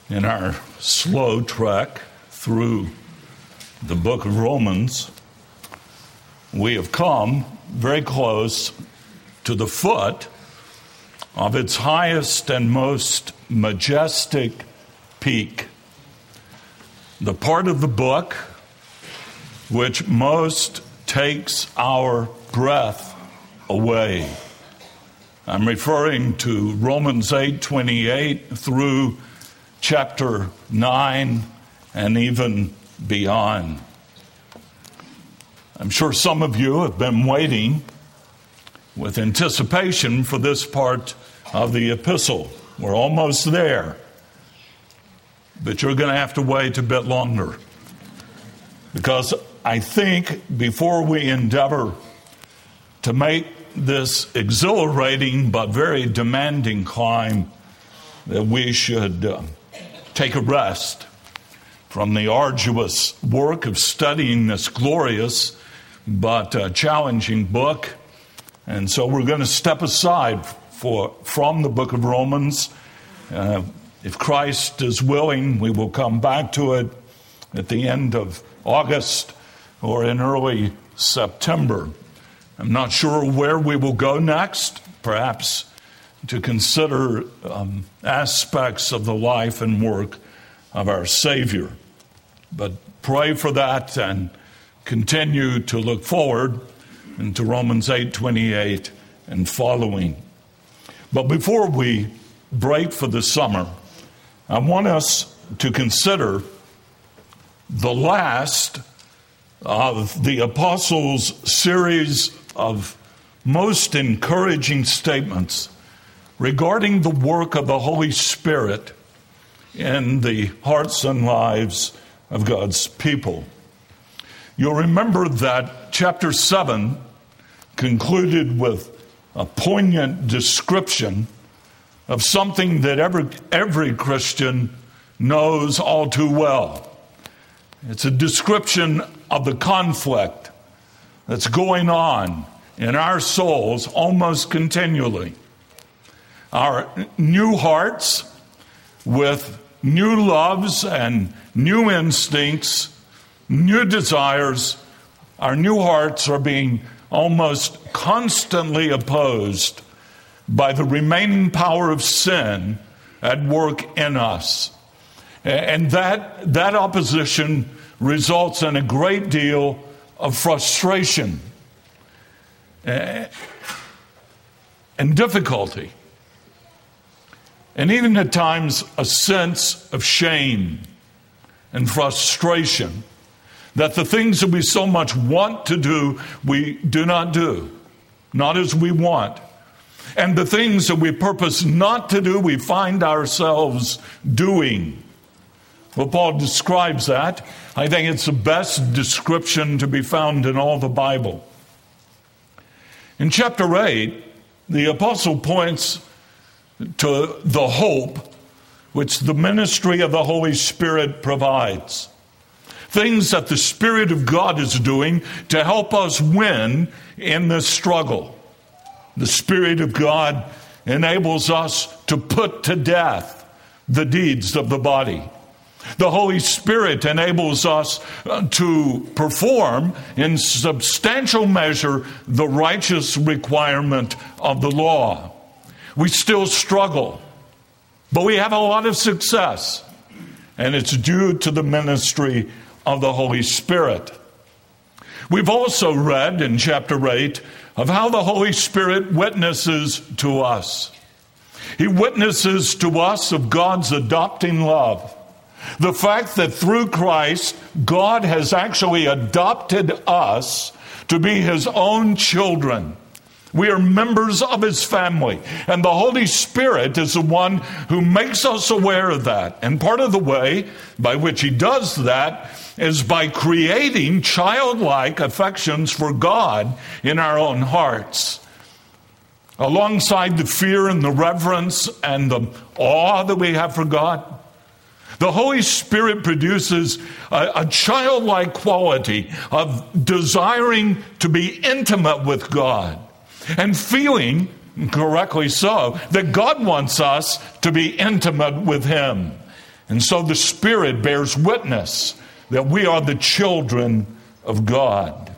in our slow trek through the book of Romans, we have come very close to the foot of its highest and most majestic peak. The part of the book which most takes our breath away. I'm referring to Romans 8:28 through chapter 9 and even beyond. I'm sure some of you have been waiting with anticipation for this part of the epistle. We're almost there, but you're going to have to wait a bit longer, because I think before we endeavor to make this exhilarating but very demanding climb, that we should take a rest from the arduous work of studying this glorious but challenging book. And so we're going to step aside from the book of Romans. If Christ is willing, we will come back to it at the end of August or in early September. I'm not sure where we will go next, perhaps to consider aspects of the life and work of our Savior. But pray for that and continue to look forward into Romans 8:28 and following. But before we break for the summer, I want us to consider the last of the Apostles' series of most encouraging statements regarding the work of the Holy Spirit in the hearts and lives of God's people. You'll remember that chapter 7 concluded with a poignant description of something that every Christian knows all too well. It's a description of the conflict that's going on in our souls almost continually. Our new hearts with new loves and new instincts, new desires, our new hearts are being almost constantly opposed by the remaining power of sin at work in us. And that opposition results in a great deal of frustration and difficulty, and even at times a sense of shame and frustration that the things that we so much want to do, we do not do, not as we want. And the things that we purpose not to do, we find ourselves doing. Well, Paul describes that. I think it's the best description to be found in all the Bible. In chapter 8, the apostle points to the hope which the ministry of the Holy Spirit provides. Things that the Spirit of God is doing to help us win in this struggle. The Spirit of God enables us to put to death the deeds of the body. The Holy Spirit enables us to perform in substantial measure the righteous requirement of the law. We still struggle, but we have a lot of success, and it's due to the ministry of the Holy Spirit. We've also read in chapter 8 of how the Holy Spirit witnesses to us. He witnesses to us of God's adopting love. The fact that through Christ, God has actually adopted us to be His own children. We are members of His family, and the Holy Spirit is the one who makes us aware of that. And part of the way by which He does that is by creating childlike affections for God in our own hearts. Alongside the fear and the reverence and the awe that we have for God, the Holy Spirit produces a childlike quality of desiring to be intimate with God and feeling, correctly so, that God wants us to be intimate with Him. And so the Spirit bears witness that we are the children of God.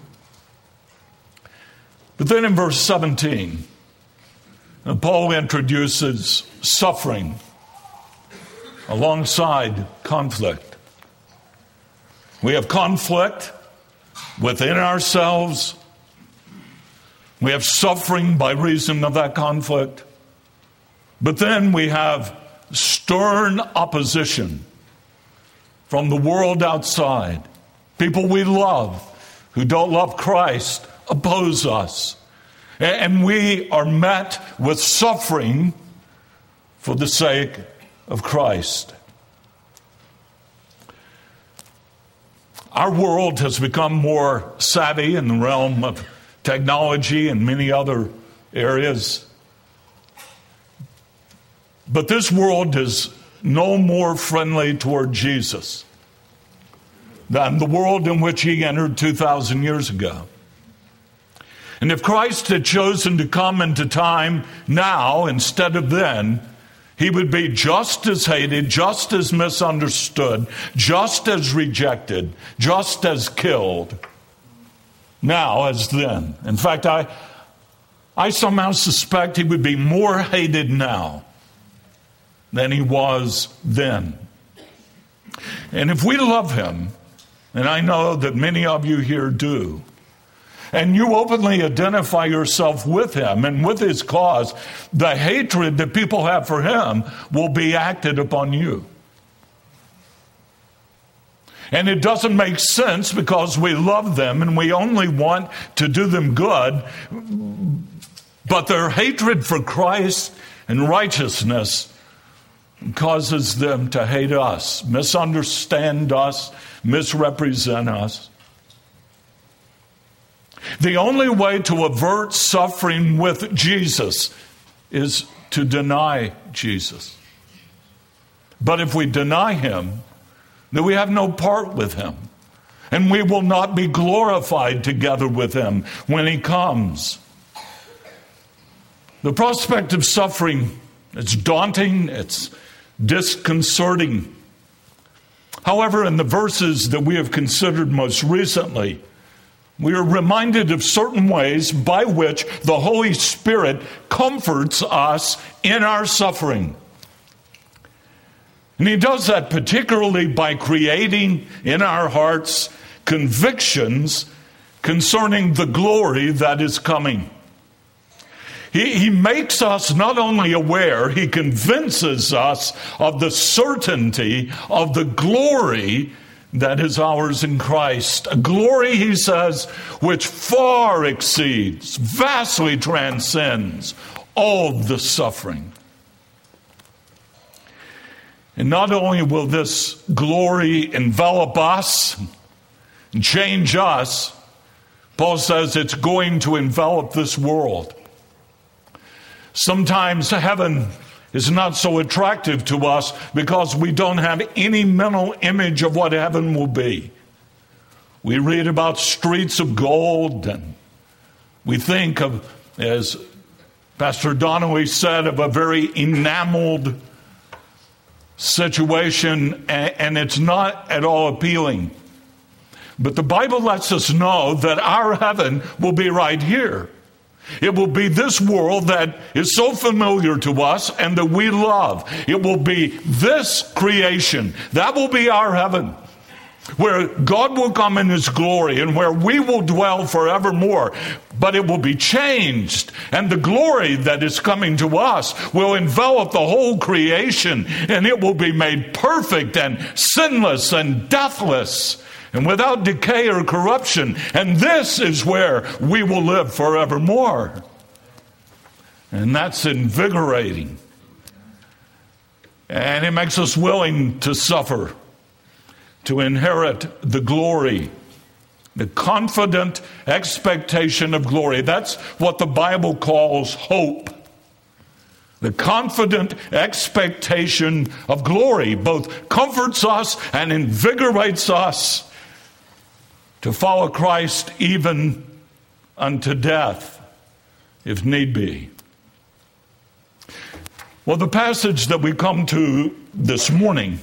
But then in verse 17, Paul introduces suffering alongside conflict. We have conflict within ourselves. We have suffering by reason of that conflict. But then we have stern opposition from the world outside. People we love who don't love Christ oppose us. And we are met with suffering for the sake of Christ. Our world has become more savvy in the realm of technology and many other areas. But this world is no more friendly toward Jesus than the world in which he entered 2,000 years ago. And if Christ had chosen to come into time now instead of then, he would be just as hated, just as misunderstood, just as rejected, just as killed now as then. In fact, I somehow suspect he would be more hated now than he was then. And if we love him, and I know that many of you here do, and you openly identify yourself with him and with his cause, the hatred that people have for him will be acted upon you. And it doesn't make sense because we love them and we only want to do them good, but their hatred for Christ and righteousness causes them to hate us, misunderstand us, misrepresent us. The only way to avert suffering with Jesus is to deny Jesus. But if we deny him, then we have no part with him. And we will not be glorified together with him when he comes. The prospect of suffering, it's daunting, it's disconcerting. However, in the verses that we have considered most recently, we are reminded of certain ways by which the Holy Spirit comforts us in our suffering. And he does that particularly by creating in our hearts convictions concerning the glory that is coming. He makes us not only aware, he convinces us of the certainty of the glory that is ours in Christ. A glory, he says, which far exceeds, vastly transcends all the suffering. And not only will this glory envelop us and change us, Paul says it's going to envelop this world. Sometimes heaven is not so attractive to us because we don't have any mental image of what heaven will be. We read about streets of gold, and we think of, as Pastor Donnelly said, of a very enameled situation, and it's not at all appealing. But the Bible lets us know that our heaven will be right here. It will be this world that is so familiar to us and that we love. It will be this creation. That will be our heaven, where God will come in his glory and where we will dwell forevermore. But it will be changed, and the glory that is coming to us will envelop the whole creation, and it will be made perfect and sinless and deathless and without decay or corruption. And this is where we will live forevermore. And that's invigorating. And it makes us willing to suffer, to inherit the glory, the confident expectation of glory. That's what the Bible calls hope. The confident expectation of glory both comforts us and invigorates us to follow Christ even unto death, if need be. Well, the passage that we come to this morning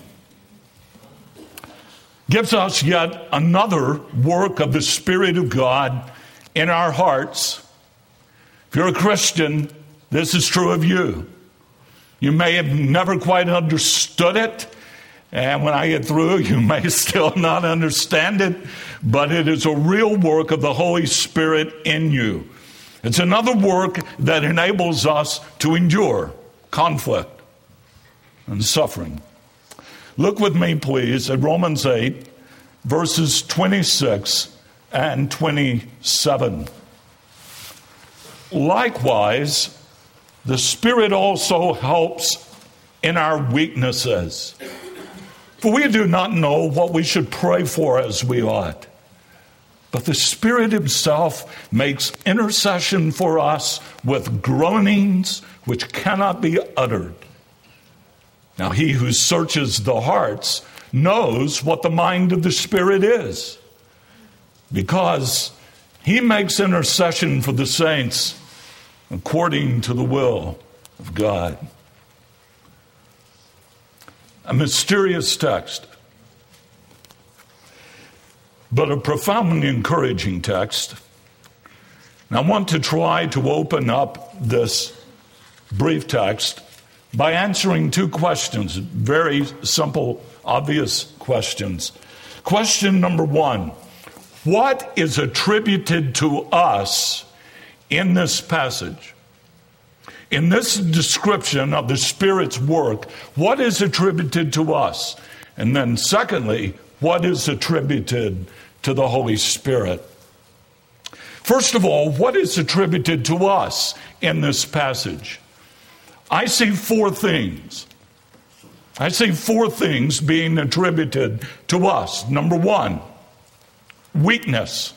gives us yet another work of the Spirit of God in our hearts. If you're a Christian, this is true of you. You may have never quite understood it, and when I get through, you may still not understand it, but it is a real work of the Holy Spirit in you. It's another work that enables us to endure conflict and suffering. Look with me, please, at Romans 8, verses 26 and 27. Likewise, the Spirit also helps in our weaknesses. For we do not know what we should pray for as we ought. But the Spirit himself makes intercession for us with groanings which cannot be uttered. Now he who searches the hearts knows what the mind of the Spirit is, because he makes intercession for the saints according to the will of God. A mysterious text, but a profoundly encouraging text. And I want to try to open up this brief text by answering two questions, very simple, obvious questions. Question number one, what is attributed to us in this passage? In this description of the Spirit's work, what is attributed to us? And then secondly, what is attributed to the Holy Spirit? First of all, what is attributed to us in this passage? I see four things. I see four things being attributed to us. Number one, weakness.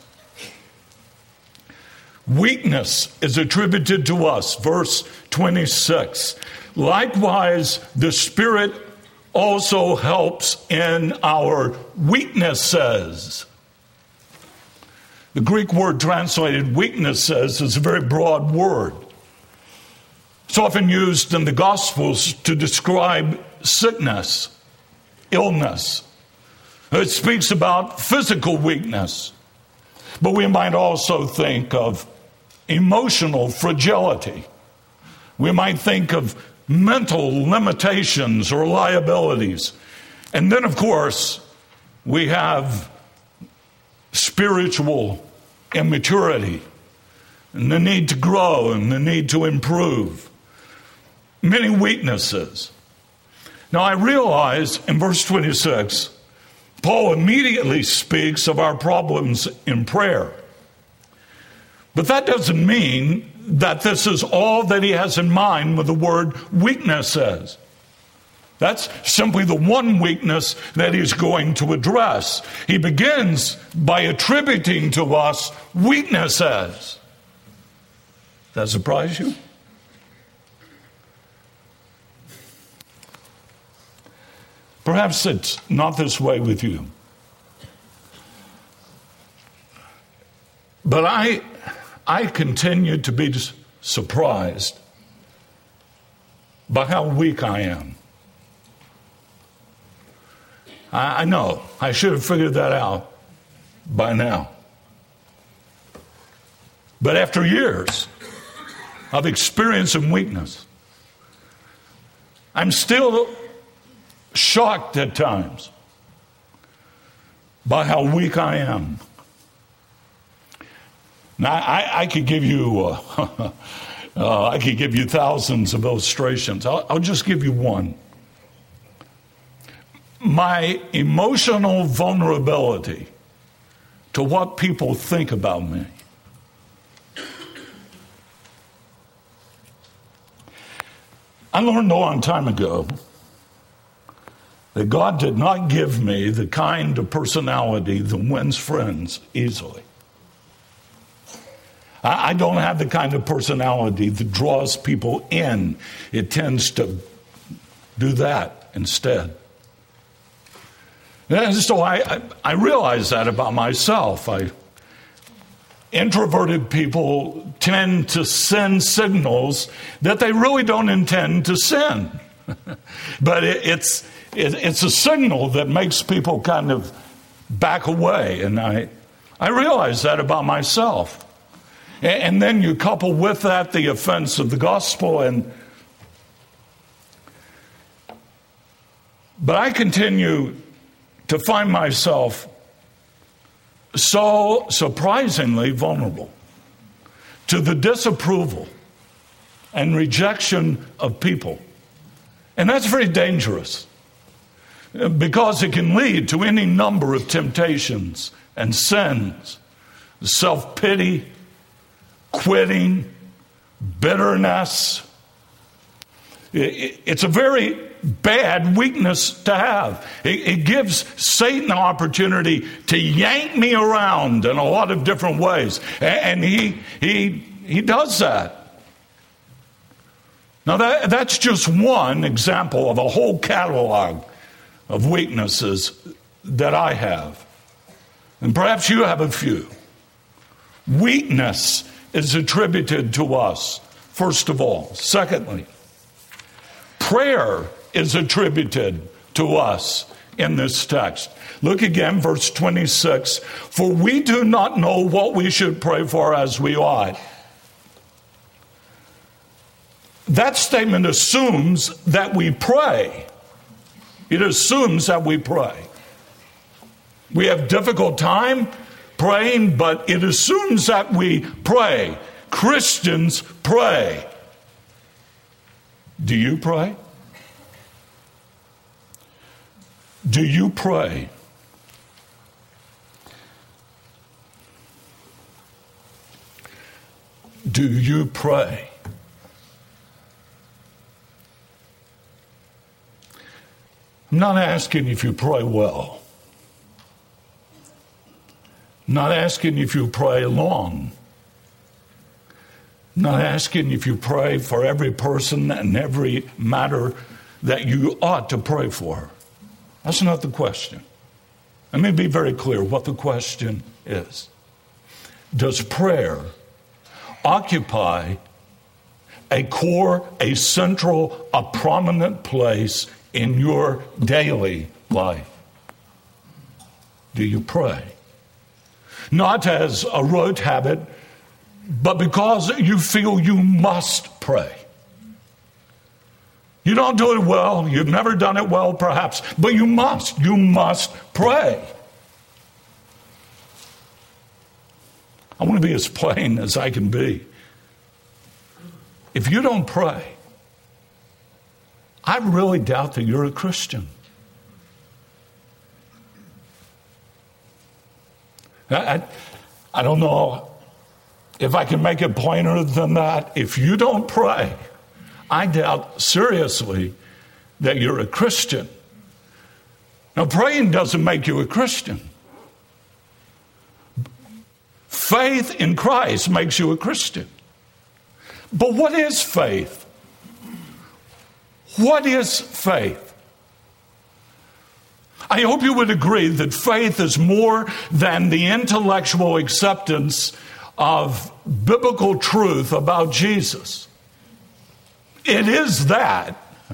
Weakness is attributed to us. Verse 26. Likewise, the Spirit also helps in our weaknesses. The Greek word translated weaknesses is a very broad word. It's often used in the Gospels to describe sickness, illness. It speaks about physical weakness. But we might also think of emotional fragility. We might think of mental limitations or liabilities. And then, of course, we have spiritual immaturity and the need to grow and the need to improve. Many weaknesses. Now, I realize in verse 26, Paul immediately speaks of our problems in prayer. But that doesn't mean that this is all that he has in mind with the word weaknesses. That's simply the one weakness that he's going to address. He begins by attributing to us weaknesses. Does that surprise you? Perhaps it's not this way with you. But I continue to be surprised by how weak I am. I know. I should have figured that out by now. But after years of experiencing weakness, I'm still shocked at times by how weak I am. Now, I could give you thousands of illustrations. I'll just give you one. My emotional vulnerability to what people think about me. I learned a long time ago that God did not give me the kind of personality that wins friends easily. I don't have the kind of personality that draws people in. It tends to do that instead. And so I realize that about myself. introverted people tend to send signals that they really don't intend to send. But it's a signal that makes people kind of back away. And I realize that about myself. And then you couple with that the offense of the gospel. But I continue to find myself so surprisingly vulnerable to the disapproval and rejection of people. And that's very dangerous, because it can lead to any number of temptations and sins: self-pity, quitting, bitterness. It's a very bad weakness to have. It gives Satan an opportunity to yank me around in a lot of different ways. And he does that. Now that's just one example of a whole catalog of weaknesses that I have. And perhaps you have a few. Weakness is attributed to us, first of all. Secondly, prayer is attributed to us in this text. Look again, verse 26. For we do not know what we should pray for as we ought. That statement assumes that we pray. It assumes that we pray. We have difficult time praying, but it assumes that we pray. Christians pray. Do you pray? Do you pray? Do you pray? I'm not asking if you pray well. I'm not asking if you pray long. I'm not asking if you pray for every person and every matter that you ought to pray for. That's not the question. Let me be very clear what the question is. Does prayer occupy a core, a central, a prominent place in your daily life? Do you pray? Not as a rote habit, but because you feel you must pray. You don't do it well. You've never done it well, perhaps, but you must. You must pray. I want to be as plain as I can be. If you don't pray, I really doubt that you're a Christian. I don't know if I can make it plainer than that. If you don't pray, I doubt seriously that you're a Christian. Now, praying doesn't make you a Christian. Faith in Christ makes you a Christian. But what is faith? What is faith? I hope you would agree that faith is more than the intellectual acceptance of biblical truth about Jesus. It is that.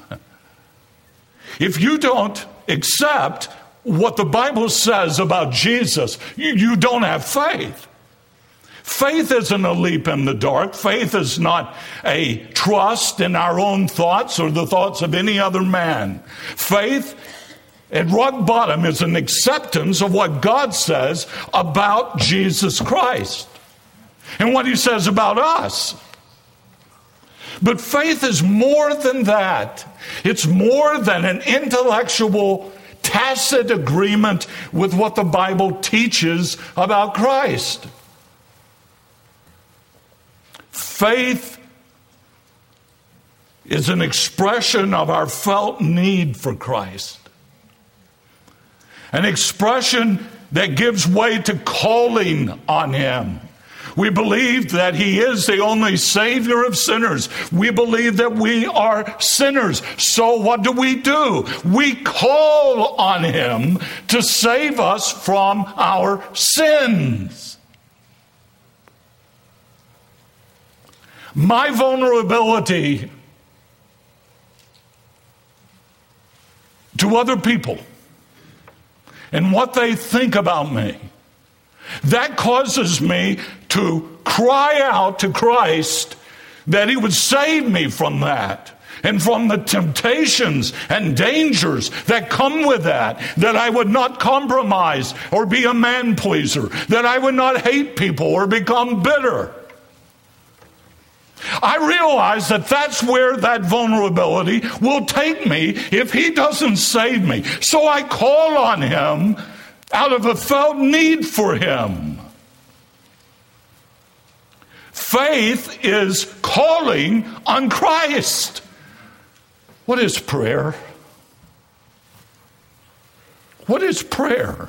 If you don't accept what the Bible says about Jesus, you don't have faith. Faith isn't a leap in the dark. Faith is not a trust in our own thoughts or the thoughts of any other man. Faith, at rock bottom, is an acceptance of what God says about Jesus Christ and what he says about us. But faith is more than that. It's more than an intellectual, tacit agreement with what the Bible teaches about Christ. Faith is an expression of our felt need for Christ. An expression that gives way to calling on him. We believe that he is the only Savior of sinners. We believe that we are sinners. So what do? We call on him to save us from our sins. my vulnerability to other people and what they think about me, that causes me to cry out to Christ that he would save me from that and from the temptations and dangers that come with that I would not compromise or be a man pleaser, that I would not hate people or become bitter. I realize that that's where that vulnerability will take me if he doesn't save me. So I call on him out of a felt need for him. Faith is calling on Christ. What is prayer? What is prayer?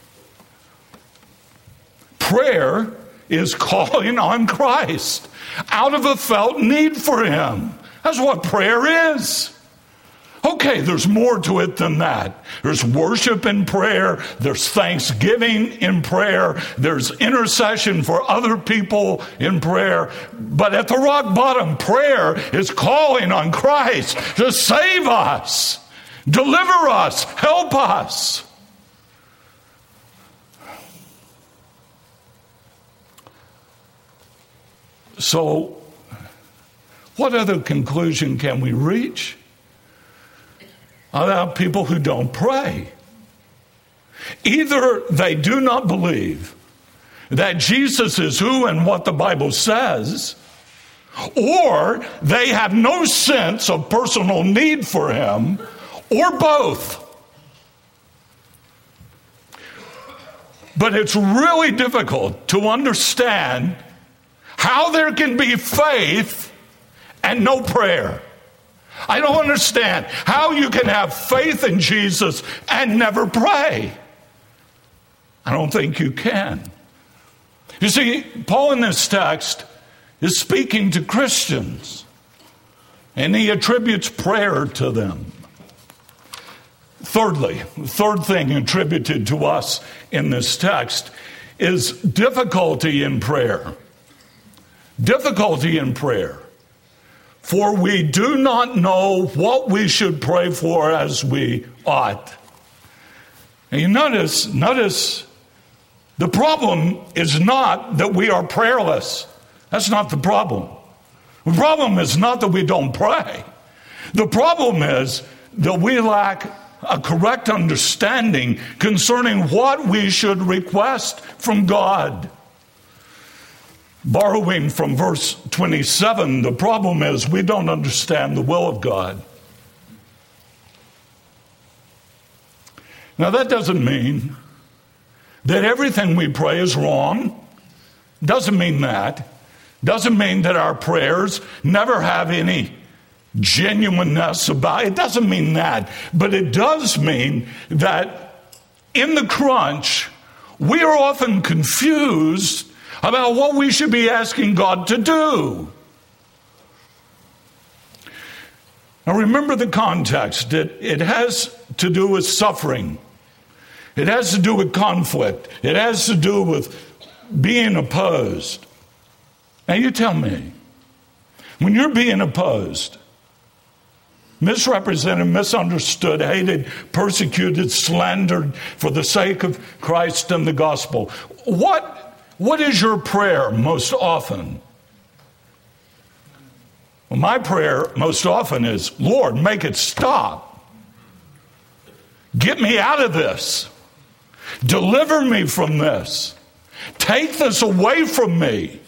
Prayer is calling on Christ out of a felt need for him. That's what prayer is. Okay, there's more to it than that. There's worship in prayer. There's thanksgiving in prayer. There's intercession for other people in prayer. But at the rock bottom, prayer is calling on Christ to save us, deliver us, help us. So, what other conclusion can we reach about people who don't pray? Either they do not believe that Jesus is who and what the Bible says, or they have no sense of personal need for him, or both. But it's really difficult to understand how there can be faith and no prayer. I don't understand how you can have faith in Jesus and never pray. I don't think you can. You see, Paul in this text is speaking to Christians, and he attributes prayer to them. Thirdly, the third thing attributed to us in this text is difficulty in prayer. Difficulty in prayer. For we do not know what we should pray for as we ought. And you notice, the problem is not that we are prayerless. That's not the problem. The problem is not that we don't pray. The problem is that we lack a correct understanding concerning what we should request from God. Borrowing from verse 27, the problem is we don't understand the will of God. Now that doesn't mean that everything we pray is wrong. Doesn't mean that. Doesn't mean that our prayers never have any genuineness about it. It doesn't mean that. But it does mean that in the crunch, we are often confused about what we should be asking God to do. Now remember the context. It has to do with suffering. It has to do with conflict. It has to do with being opposed. Now you tell me, when you're being opposed, misrepresented, misunderstood, hated, persecuted, slandered for the sake of Christ and the gospel, what is your prayer most often? Well, my prayer most often is, Lord, make it stop. Get me out of this. Deliver me from this. Take this away from me.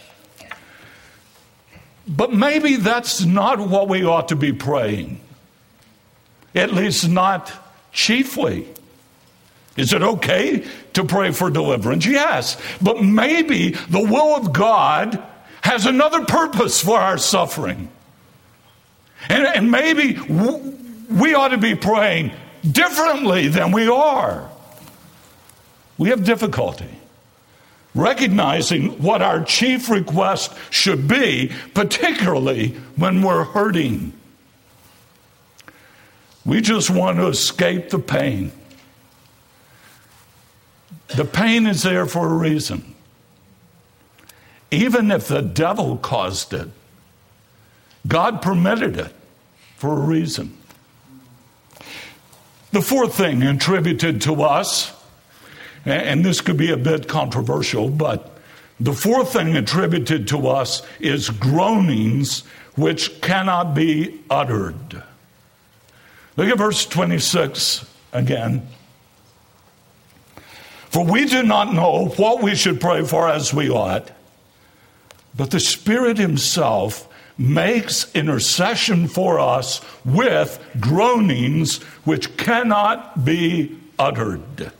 But maybe that's not what we ought to be praying. At least not chiefly. Is it okay to pray for deliverance? Yes. But maybe the will of God has another purpose for our suffering. And maybe we ought to be praying differently than we are. We have difficulty recognizing what our chief request should be, particularly when we're hurting. We just want to escape the pain. The pain is there for a reason. Even if the devil caused it, God permitted it for a reason. The fourth thing attributed to us, and this could be a bit controversial, but the fourth thing attributed to us is groanings which cannot be uttered. Look at verse 26 again. For we do not know what we should pray for as we ought, but the Spirit himself makes intercession for us with groanings which cannot be uttered.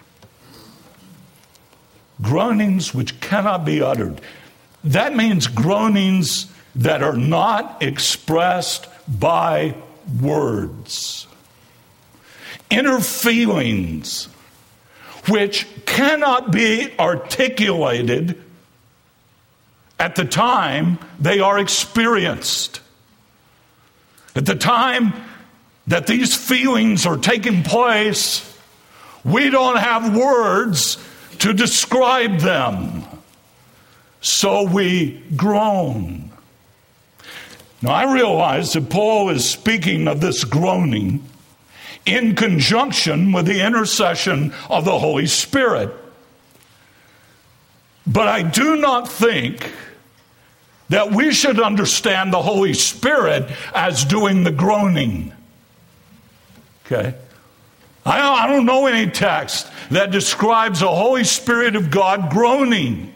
Groanings which cannot be uttered. That means groanings that are not expressed by words. Inner feelings which cannot be articulated at the time they are experienced. At the time that these feelings are taking place, we don't have words to describe them. So we groan. Now I realize that Paul is speaking of this groaning in conjunction with the intercession of the Holy Spirit. But I do not think that we should understand the Holy Spirit as doing the groaning. Okay? I don't know any text that describes the Holy Spirit of God groaning.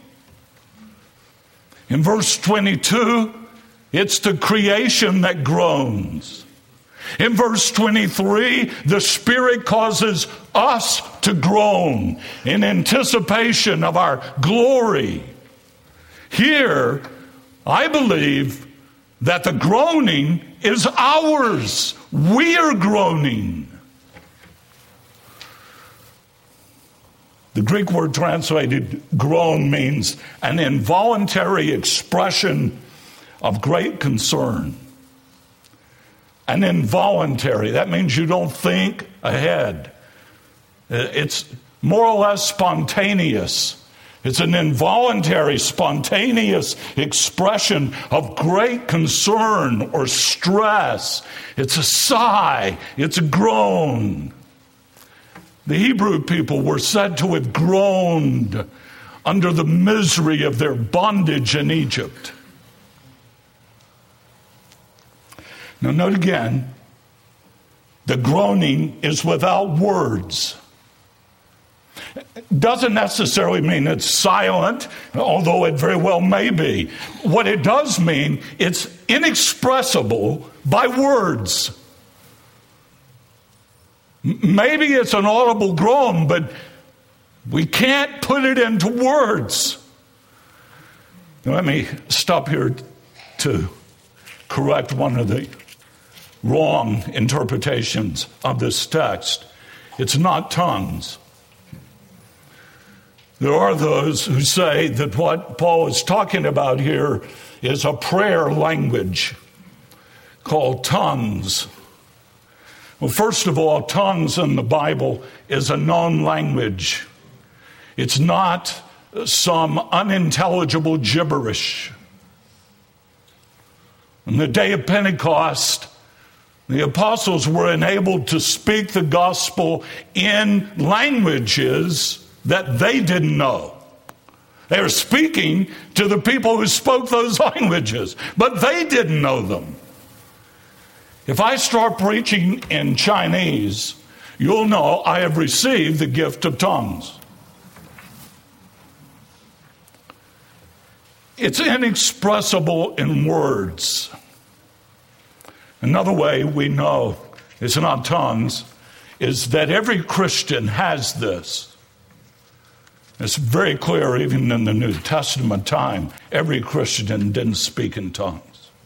In verse 22, it's the creation that groans. In verse 23, the Spirit causes us to groan in anticipation of our glory. Here, I believe that the groaning is ours. We are groaning. The Greek word translated groan means an involuntary expression of great concern. An involuntary, that means you don't think ahead. It's more or less spontaneous. It's an involuntary, spontaneous expression of great concern or stress. It's a sigh. It's a groan. The Hebrew people were said to have groaned under the misery of their bondage in Egypt. Now note again, the groaning is without words. Doesn't necessarily mean it's silent, although it very well may be. What it does mean, it's inexpressible by words. Maybe it's an audible groan, but we can't put it into words. Now, let me stop here to correct one of the wrong interpretations of this text. It's not tongues. There are those who say that what Paul is talking about here is a prayer language called tongues. Well, first of all, tongues in the Bible is a known language. It's not some unintelligible gibberish. On the day of Pentecost, the apostles were enabled to speak the gospel in languages that they didn't know. They were speaking to the people who spoke those languages, but they didn't know them. If I start preaching in Chinese, you'll know I have received the gift of tongues. It's inexpressible in words. Another way we know it's not tongues is that every Christian has this. It's very clear even in the New Testament time. Every Christian didn't speak in tongues.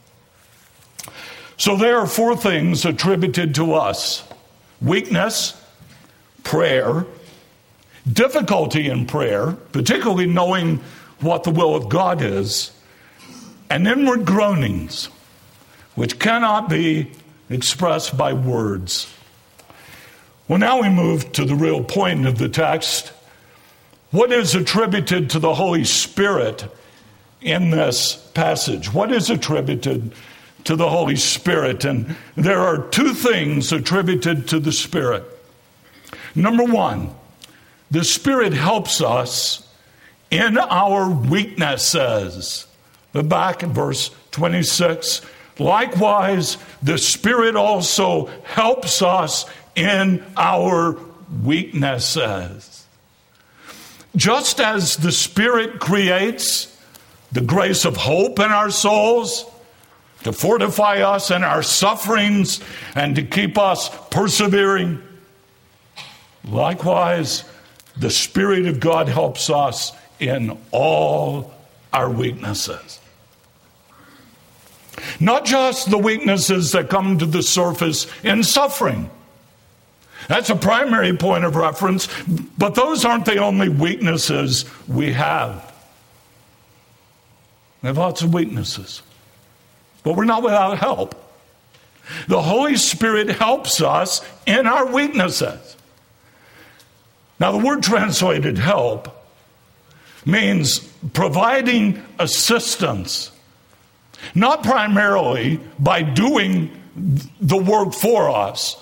So there are four things attributed to us: weakness, prayer, difficulty in prayer, particularly knowing what the will of God is, and inward groanings, which cannot be expressed by words. Well, now we move to the real point of the text. What is attributed to the Holy Spirit in this passage? What is attributed to the Holy Spirit, and there are two things attributed to the Spirit. Number one, the Spirit helps us in our weaknesses. Look back at verse 26. Likewise, the Spirit also helps us in our weaknesses. Just as the Spirit creates the grace of hope in our souls, to fortify us in our sufferings and to keep us persevering, likewise, the Spirit of God helps us in all our weaknesses. Not just the weaknesses that come to the surface in suffering. That's a primary point of reference, but those aren't the only weaknesses we have. We have lots of weaknesses, but we're not without help. The Holy Spirit helps us in our weaknesses. Now, the word translated help means providing assistance, not primarily by doing the work for us,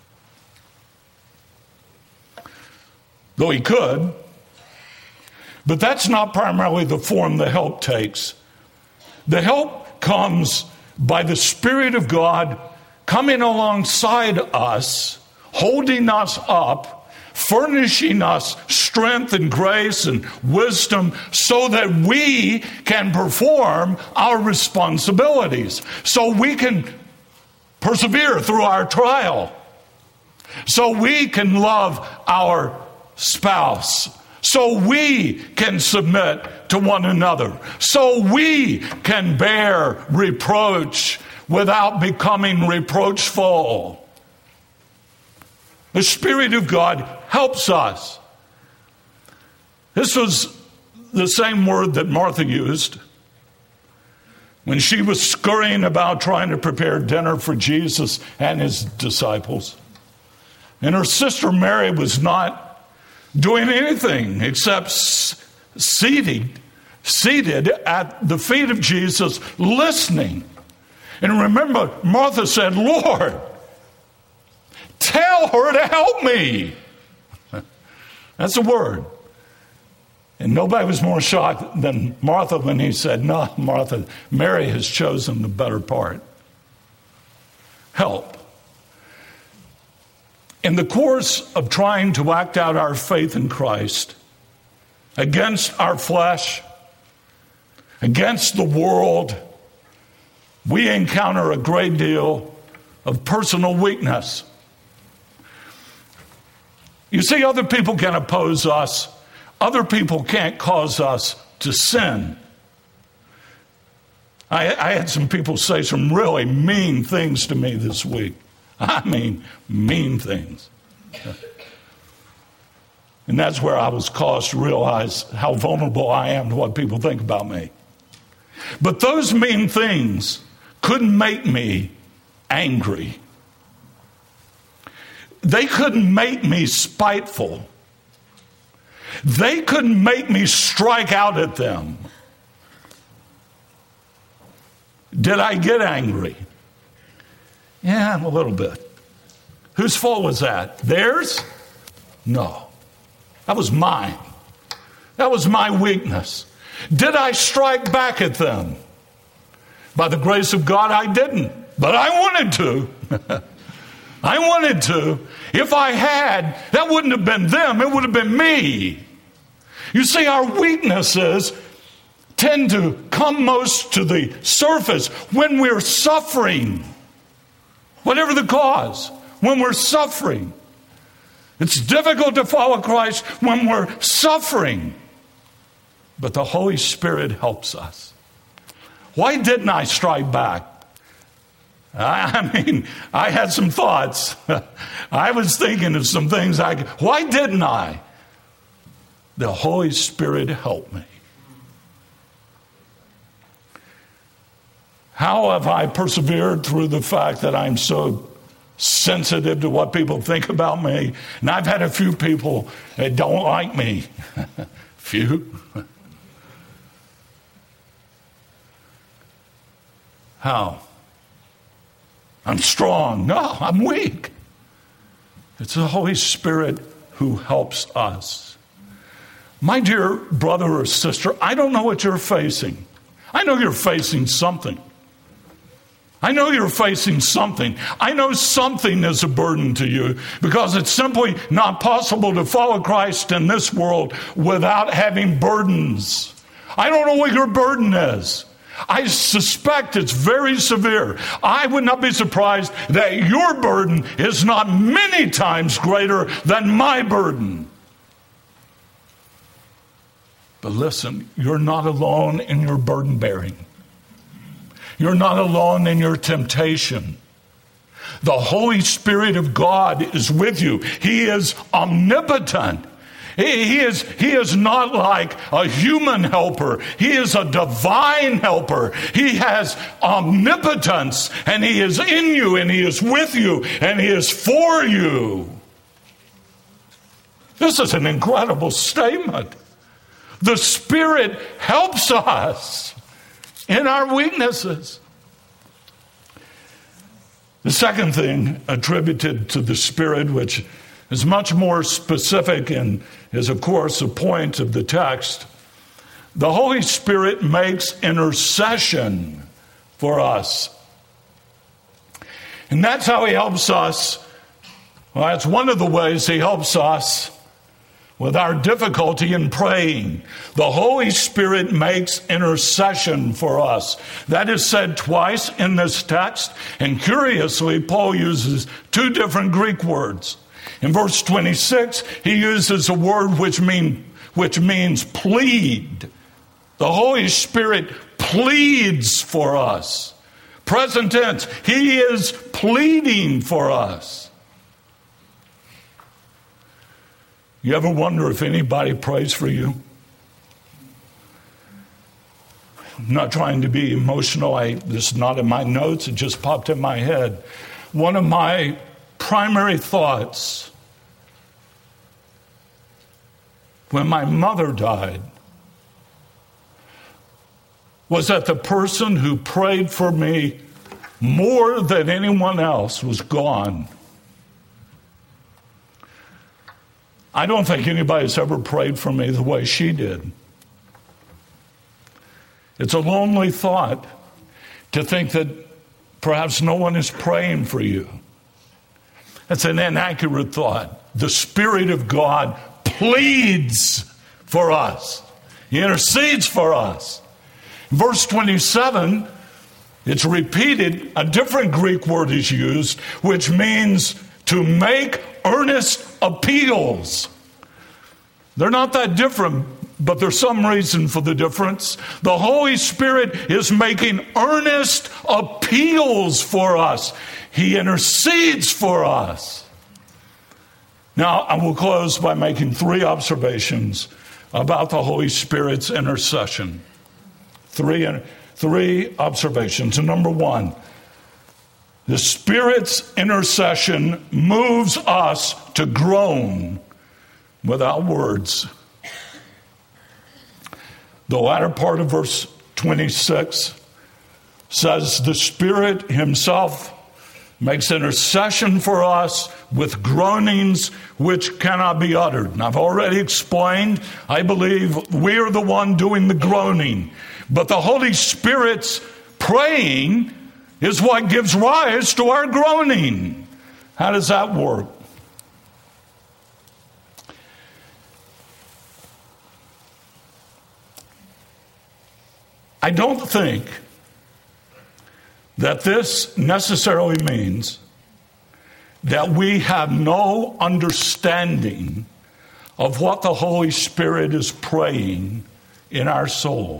though he could, but that's not primarily the form the help takes. The help comes by the Spirit of God coming alongside us, holding us up, furnishing us strength and grace and wisdom so that we can perform our responsibilities, so we can persevere through our trial, so we can love our spouse, so we can submit to one another, so we can bear reproach without becoming reproachful. The Spirit of God helps us. This was the same word that Martha used when she was scurrying about trying to prepare dinner for Jesus and his disciples. And her sister Mary was not doing anything except seated at the feet of Jesus, listening. And remember, Martha said, "Lord, tell her to help me." That's a word. And nobody was more shocked than Martha when he said, "No, Martha, Mary has chosen the better part." Help. In the course of trying to act out our faith in Christ against our flesh, against the world, we encounter a great deal of personal weakness. You see, other people can oppose us. Other people can't cause us to sin. I had some people say some really mean things to me this week. I mean, mean things. And that's where I was caused to realize how vulnerable I am to what people think about me. But those mean things couldn't make me angry. They couldn't make me spiteful. They couldn't make me strike out at them. Did I get angry? Yeah, a little bit. Whose fault was that? Theirs? No. That was mine. That was my weakness. Did I strike back at them? By the grace of God, I didn't. But I wanted to. I wanted to. If I had, that wouldn't have been them. It would have been me. You see, our weaknesses tend to come most to the surface when we're suffering. Whatever the cause, when we're suffering. It's difficult to follow Christ when we're suffering. But the Holy Spirit helps us. Why didn't I strike back? I mean, I had some thoughts. I was thinking of some things. Why didn't I? The Holy Spirit helped me. How have I persevered through the fact that I'm so sensitive to what people think about me? And I've had a few people that don't like me. Few. How? I'm strong. No, I'm weak. It's the Holy Spirit who helps us. My dear brother or sister, I don't know what you're facing. I know you're facing something. I know you're facing something. I know something is a burden to you because it's simply not possible to follow Christ in this world without having burdens. I don't know what your burden is. I suspect it's very severe. I would not be surprised that your burden is not many times greater than my burden. But listen, you're not alone in your burden bearing. You're not alone in your temptation. The Holy Spirit of God is with you. He is omnipotent. He is not like a human helper. He is a divine helper. He has omnipotence, and he is in you, and he is with you, and he is for you. This is an incredible statement. The Spirit helps us in our weaknesses. The second thing attributed to the Spirit, which is much more specific and is, of course, the point of the text, the Holy Spirit makes intercession for us. And that's how he helps us. Well, that's one of the ways he helps us with our difficulty in praying. The Holy Spirit makes intercession for us. That is said twice in this text, and curiously, Paul uses two different Greek words. In verse 26, he uses a word which means plead. The Holy Spirit pleads for us. Present tense, he is pleading for us. You ever wonder if anybody prays for you? I'm not trying to be emotional. This is not in my notes. It just popped in my head. One of my primary thoughts when my mother died was that the person who prayed for me more than anyone else was gone. I don't think anybody's ever prayed for me the way she did. It's a lonely thought to think that perhaps no one is praying for you. That's an inaccurate thought. The Spirit of God pleads for us. He intercedes for us. Verse 27, it's repeated. A different Greek word is used, which means to make earnest appeals. They're not that different, but there's some reason for the difference. The Holy Spirit is making earnest appeals for us. He intercedes for us. Now, I will close by making three observations about the Holy Spirit's intercession. Three observations. And number one, the Spirit's intercession moves us to groan without words. The latter part of verse 26 says the Spirit himself makes intercession for us with groanings which cannot be uttered. And I've already explained, I believe we are the one doing the groaning. But the Holy Spirit's praying is what gives rise to our groaning. How does that work? I don't think that this necessarily means that we have no understanding of what the Holy Spirit is praying in our souls.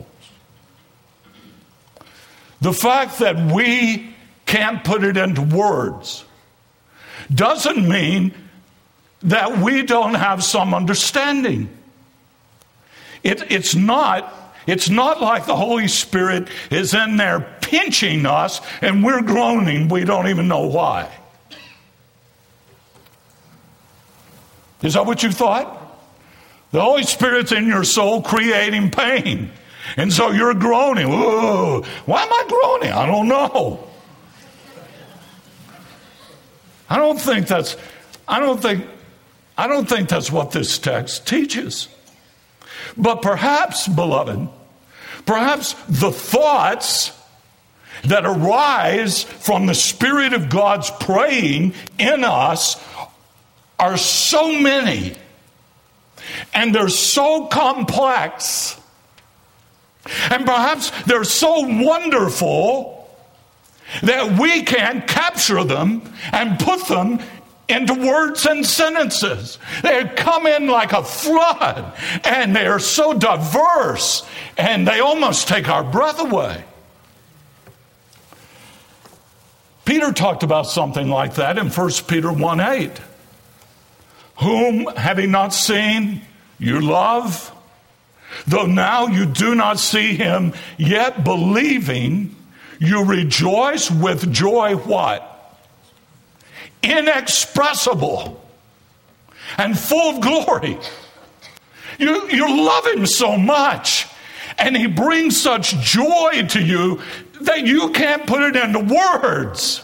The fact that we can't put it into words doesn't mean that we don't have some understanding. It's not like the Holy Spirit is in there pinching us and we're groaning. We don't even know why. Is that what you thought? The Holy Spirit's in your soul creating pain. And so you're groaning. Whoa, why am I groaning? I don't know. I don't think that's what this text teaches. But perhaps, beloved, perhaps the thoughts that arise from the Spirit of God's praying in us are so many, and they're so complex, and perhaps they're so wonderful that we can't capture them and put them into words and sentences. They come in like a flood, and they are so diverse, and they almost take our breath away. Peter talked about something like that in 1 Peter 1:8. Whom, having not seen, you love, though now you do not see him, yet believing, you rejoice with joy, what? Inexpressible and full of glory. You love him so much, and he brings such joy to you that you can't put it into words.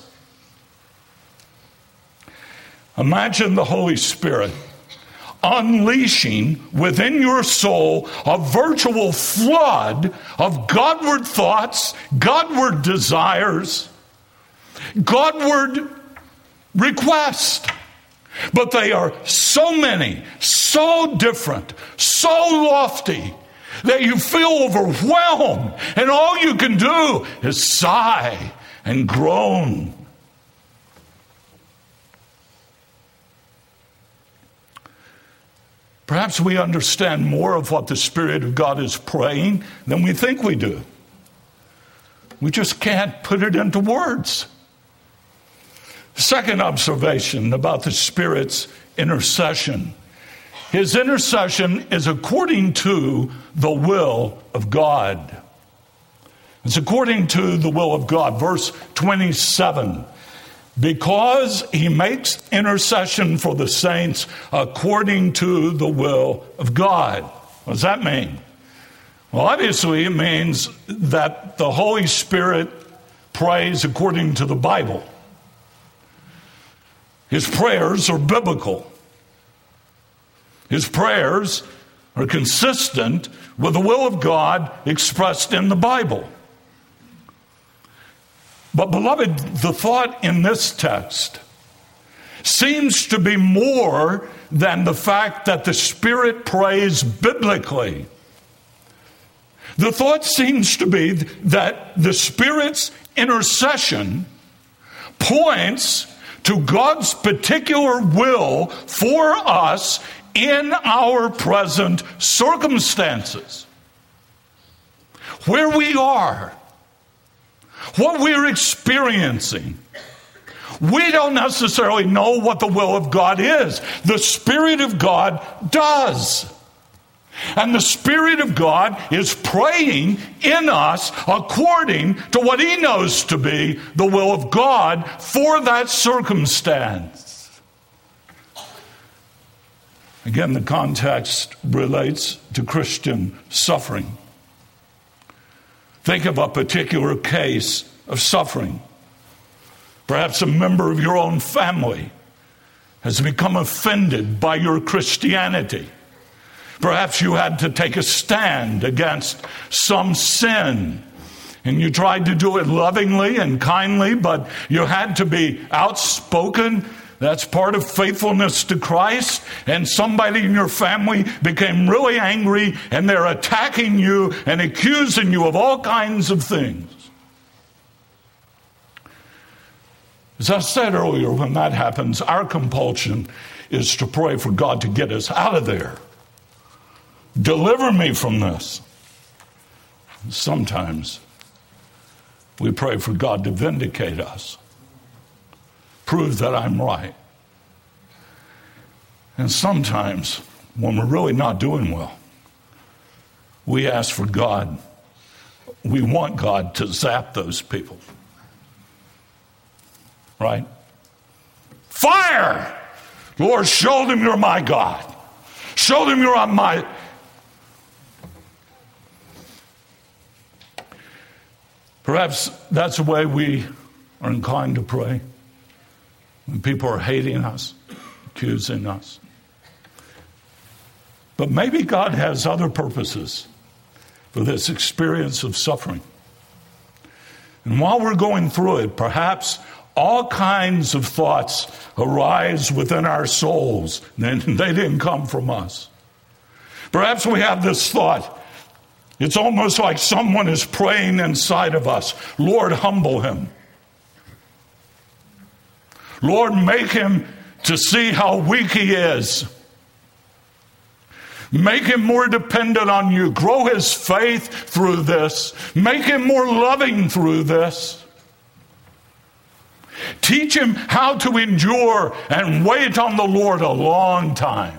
Imagine the Holy Spirit unleashing within your soul a virtual flood of Godward thoughts, Godward desires, Godward requests. But they are so many, so different, so lofty, that you feel overwhelmed, and all you can do is sigh and groan. Perhaps we understand more of what the Spirit of God is praying than we think we do. We just can't put it into words. Second observation about the Spirit's intercession. His intercession is according to the will of God. It's according to the will of God. Verse 27. Because he makes intercession for the saints according to the will of God. What does that mean? Well, obviously it means that the Holy Spirit prays according to the Bible. His prayers are biblical. His prayers are consistent with the will of God expressed in the Bible. But, beloved, the thought in this text seems to be more than the fact that the Spirit prays biblically. The thought seems to be that the Spirit's intercession points to God's particular will for us in our present circumstances. Where we are, what we're experiencing. We don't necessarily know what the will of God is. The Spirit of God does. And the Spirit of God is praying in us according to what he knows to be the will of God for that circumstance. Again, the context relates to Christian suffering. Think of a particular case of suffering. Perhaps a member of your own family has become offended by your Christianity. Perhaps you had to take a stand against some sin, and you tried to do it lovingly and kindly, but you had to be outspoken. That's part of faithfulness to Christ. And somebody in your family became really angry, and they're attacking you and accusing you of all kinds of things. As I said earlier, when that happens, our compulsion is to pray for God to get us out of there. Deliver me from this. Sometimes we pray for God to vindicate us. Prove that I'm right. And sometimes, when we're really not doing well, we ask for God. We want God to zap those people. Right? Fire! Lord, show them you're my God. Show them you're on my... Perhaps that's the way we are inclined to pray. when people are hating us, accusing us. But maybe God has other purposes for this experience of suffering. And while we're going through it, perhaps all kinds of thoughts arise within our souls, and they didn't come from us. Perhaps we have this thought. It's almost like someone is praying inside of us. Lord, humble him. Lord, make him to see how weak he is. Make him more dependent on you. Grow his faith through this. Make him more loving through this. Teach him how to endure and wait on the Lord a long time.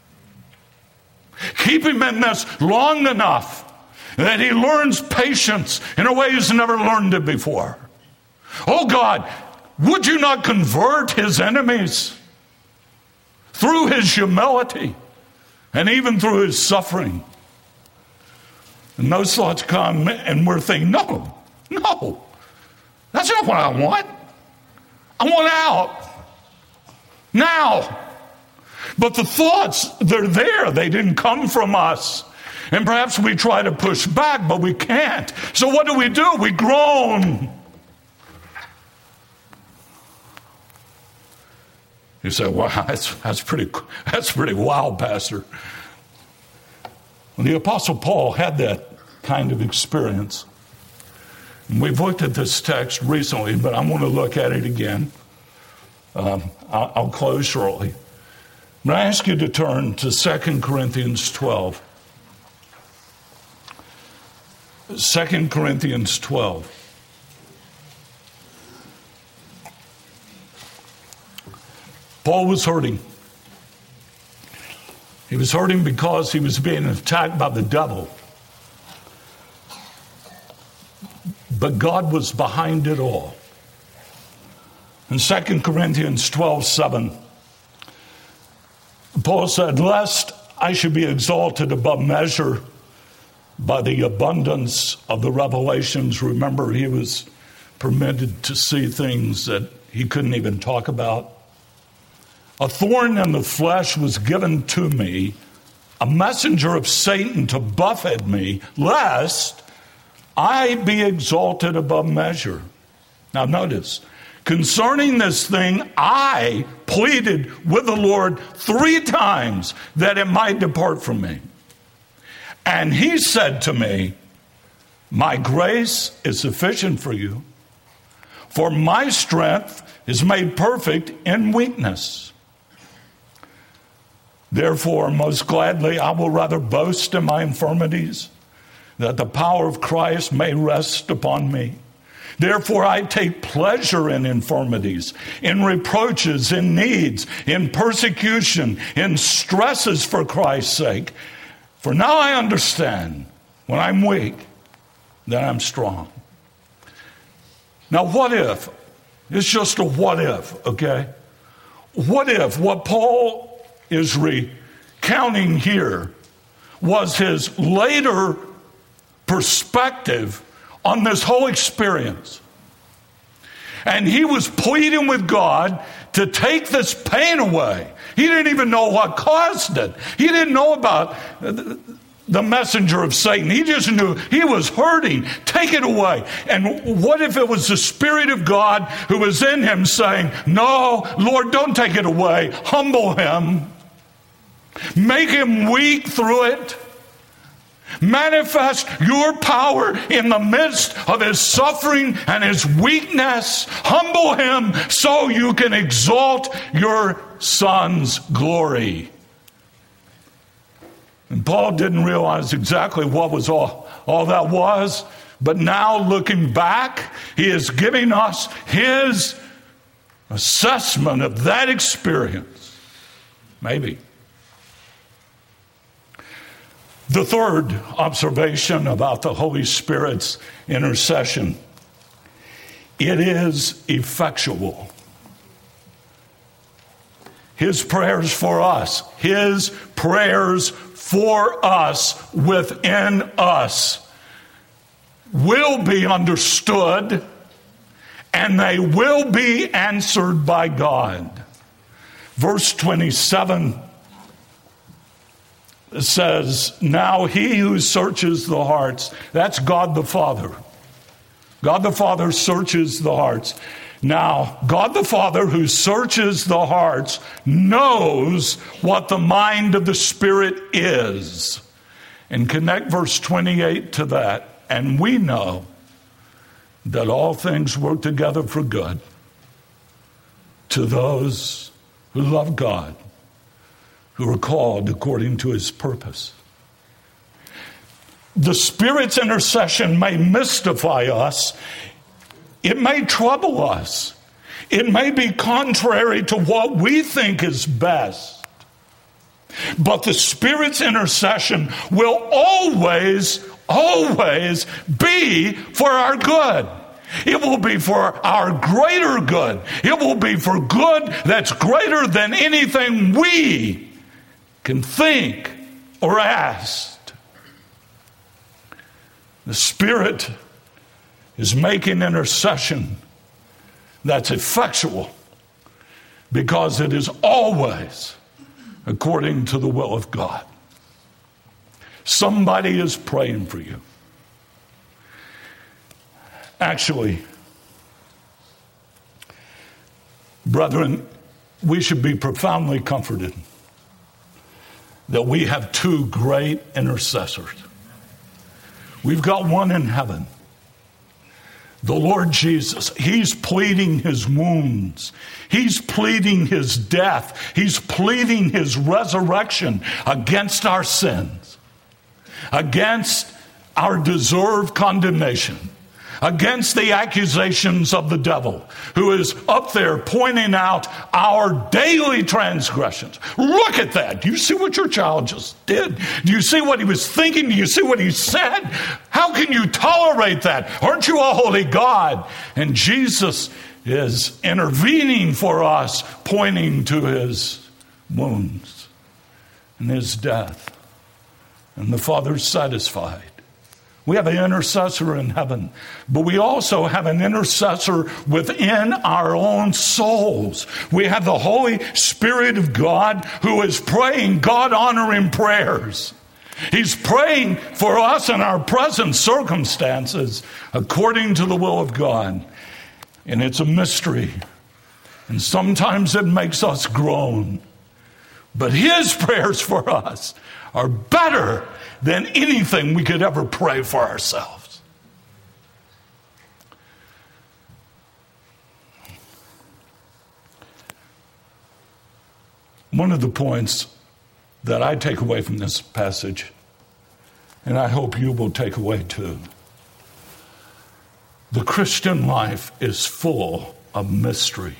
Keep him in this long enough that he learns patience in a way he's never learned it before. Oh God, would you not convert his enemies through his humility and even through his suffering? And those thoughts come and we're thinking, no, that's not what I want. I want out now. But the thoughts, they're there. They didn't come from us. And perhaps we try to push back, but we can't. So what do? We groan. You say, wow, that's pretty wild, Pastor. Well, the Apostle Paul had that kind of experience. And we've looked at this text recently, but I want to look at it again. I'll close shortly. But I ask you to turn to 2 Corinthians 12. 2 Corinthians 12. Paul was hurting. He was hurting because he was being attacked by the devil. But God was behind it all. In 2 Corinthians 12:7, Paul said, lest I should be exalted above measure by the abundance of the revelations. Remember, he was permitted to see things that he couldn't even talk about. A thorn in the flesh was given to me, a messenger of Satan to buffet me, lest I be exalted above measure. Now notice, concerning this thing, I pleaded with the Lord 3 times that it might depart from me. And he said to me, my grace is sufficient for you, for my strength is made perfect in weakness. Therefore, most gladly, I will rather boast in my infirmities, that the power of Christ may rest upon me. Therefore, I take pleasure in infirmities, in reproaches, in needs, in persecution, in stresses for Christ's sake. For now I understand, when I'm weak, then I'm strong. Now, what if? It's just a what if, okay? What if what Paul is recounting here was his later perspective on this whole experience? And he was pleading with God to take this pain away. He didn't even know what caused it. He didn't know about the messenger of Satan. He just knew he was hurting. Take it away. And what if it was the Spirit of God who was in him saying, no, Lord, don't take it away. Humble him. Make him weak through it. Manifest your power in the midst of his suffering and his weakness. Humble him so you can exalt your Son's glory. And Paul didn't realize exactly what was all that was, but now looking back, he is giving us his assessment of that experience. Maybe. The third observation about the Holy Spirit's intercession, it is effectual. His prayers for us, his prayers for us within us will be understood and they will be answered by God. Verse 27 says, now he who searches the hearts, that's God the Father. God the Father searches the hearts. Now, God the Father who searches the hearts knows what the mind of the Spirit is. And connect verse 28 to that. And we know that all things work together for good to those who love God, who are called according to his purpose. The Spirit's intercession may mystify us. It may trouble us. It may be contrary to what we think is best. But the Spirit's intercession will always be for our good. It will be for our greater good. It will be for good that's greater than anything we can think or ask. The Spirit is making intercession that's effectual because it is always according to the will of God. Somebody is praying for you. Actually, brethren, we should be profoundly comforted that we have two great intercessors. We've got one in heaven, the Lord Jesus. He's pleading his wounds. He's pleading his death. He's pleading his resurrection against our sins, against our deserved condemnation, against the accusations of the devil, who is up there pointing out our daily transgressions. Look at that. Do you see what your child just did? Do you see what he was thinking? Do you see what he said? How can you tolerate that? Aren't you a holy God? And Jesus is intervening for us, pointing to his wounds and his death. And the Father's satisfied. We have an intercessor in heaven, but we also have an intercessor within our own souls. We have the Holy Spirit of God who is praying God-honoring prayers. He's praying for us in our present circumstances according to the will of God. And it's a mystery. And sometimes it makes us groan. But his prayers for us are better than anything we could ever pray for ourselves. One of the points that I take away from this passage, and I hope you will take away too, the Christian life is full of mystery.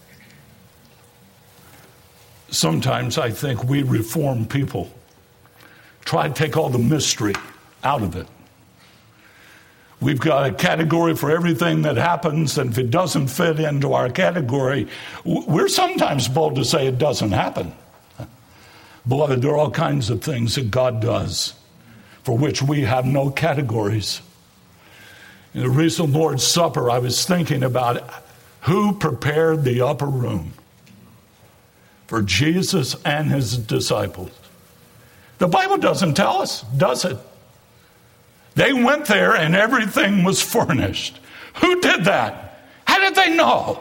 Sometimes I think we Reformed people try to take all the mystery out of it. We've got a category for everything that happens, and if it doesn't fit into our category, we're sometimes bold to say it doesn't happen. Beloved, there are all kinds of things that God does for which we have no categories. In the recent Lord's Supper, I was thinking about who prepared the upper room for Jesus and his disciples. The Bible doesn't tell us, does it? They went there and everything was furnished. Who did that? How did they know?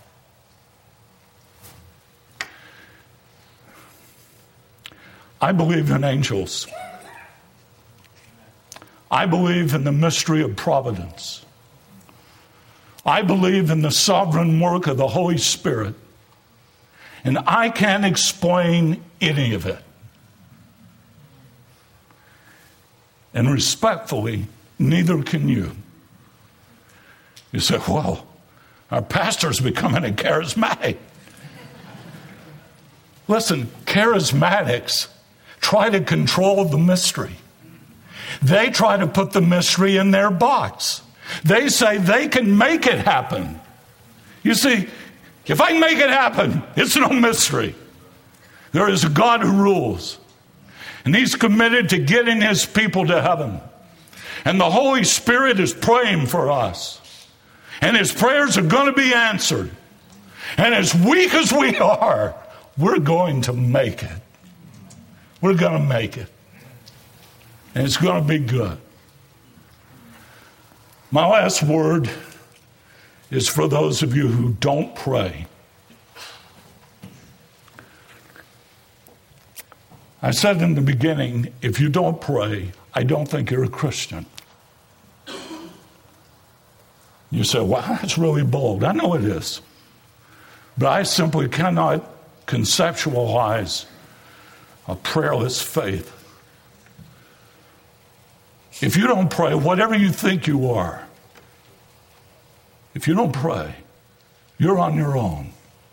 I believe in angels. I believe in the mystery of providence. I believe in the sovereign work of the Holy Spirit. And I can't explain any of it. And respectfully, neither can you. You say, well, our pastor's becoming a charismatic. Listen, charismatics try to control the mystery. They try to put the mystery in their box. They say they can make it happen. You see, if I can make it happen, it's no mystery. There is a God who rules. And he's committed to getting his people to heaven. And the Holy Spirit is praying for us. And his prayers are going to be answered. And as weak as we are, we're going to make it. We're going to make it. And it's going to be good. My last word is for those of you who don't pray. I said in the beginning, if you don't pray, I don't think you're a Christian. You say, wow, that's really bold. I know it is. But I simply cannot conceptualize a prayerless faith. If you don't pray, whatever you think you are, if you don't pray, you're on your own.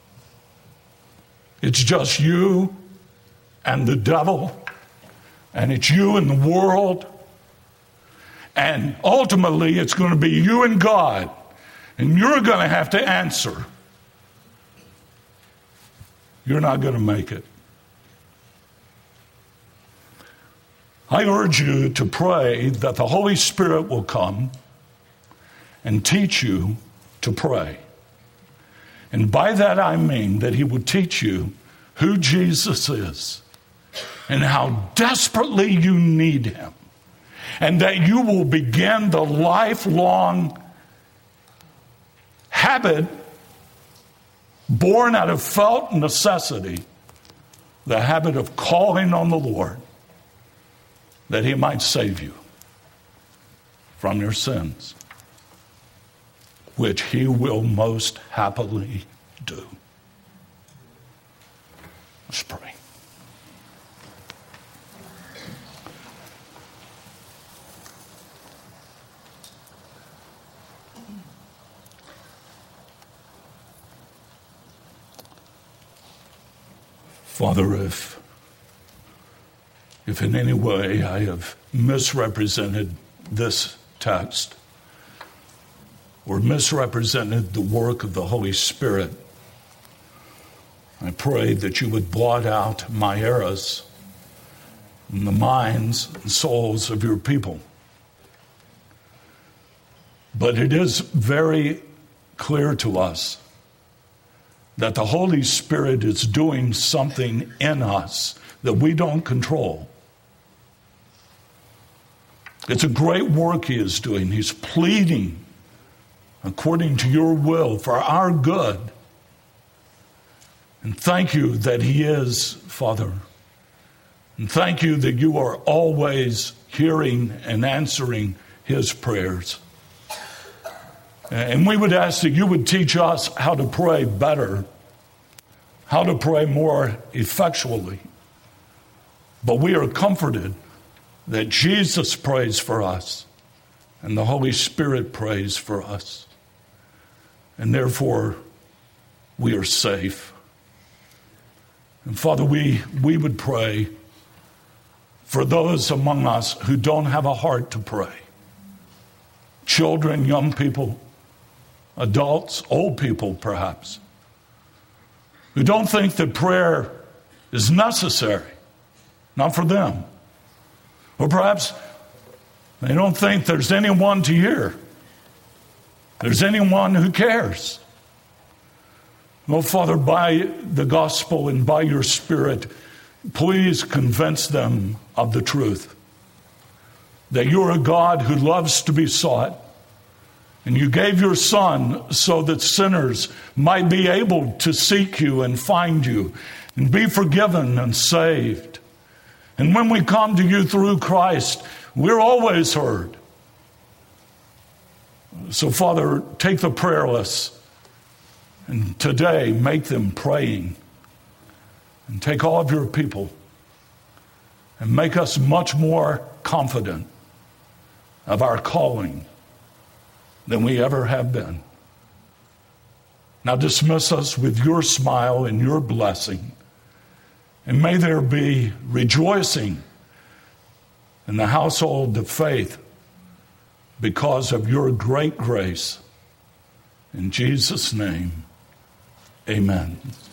It's just you and the devil, and it's you and the world, and ultimately it's going to be you and God, and you're going to have to answer. You're not going to make it. I urge you to pray that the Holy Spirit will come and teach you to pray. And by that I mean that he will teach you who Jesus is and how desperately you need him, and that you will begin the lifelong habit born out of felt necessity, the habit of calling on the Lord that he might save you from your sins, which he will most happily do. Let's pray. Father, if in any way I have misrepresented this text or misrepresented the work of the Holy Spirit, I pray that you would blot out my errors in the minds and souls of your people. But it is very clear to us that the Holy Spirit is doing something in us that we don't control. It's a great work he is doing. He's pleading according to your will for our good. And thank you that he is, Father. And thank you that you are always hearing and answering his prayers. And we would ask that you would teach us how to pray better, how to pray more effectually. But we are comforted that Jesus prays for us and the Holy Spirit prays for us. And therefore, we are safe. And Father, we would pray for those among us who don't have a heart to pray. Children, young people, adults, old people perhaps, who don't think that prayer is necessary, not for them. Or perhaps they don't think there's anyone to hear. There's anyone who cares. Oh, Father, by the gospel and by your Spirit, please convince them of the truth. That you're a God who loves to be sought. And you gave your Son so that sinners might be able to seek you and find you and be forgiven and saved. And when we come to you through Christ, we're always heard. So, Father, take the prayerless and today make them praying. And take all of your people and make us much more confident of our calling than we ever have been. Now dismiss us with your smile and your blessing. And may there be rejoicing in the household of faith because of your great grace. In Jesus' name, amen.